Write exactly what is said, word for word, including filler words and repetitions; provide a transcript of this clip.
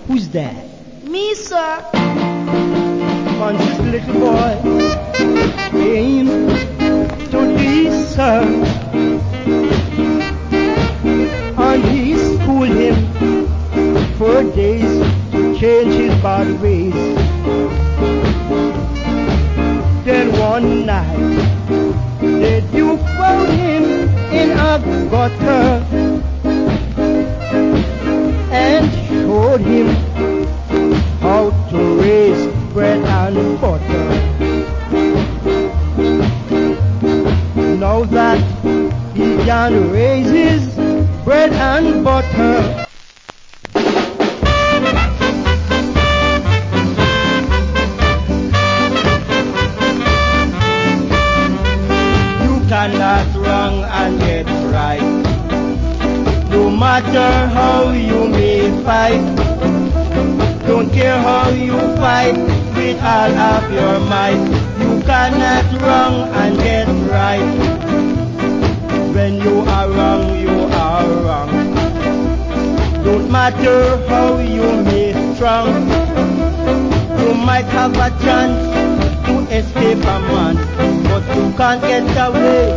Who's that? Me, sir. Once this little boy came to this sir, and he schooled him for days to change his bad ways. Then one night the Duke found him in a gutter and showed him how to raise bread and butter. Now that he can raise his bread and butter, cannot wrong and get right. No matter how you may fight, don't care how you fight with all of your might. You cannot wrong and get right. When you are wrong, you are wrong. Don't matter how you may strong. You might have a chance to escape a man, but you can't get away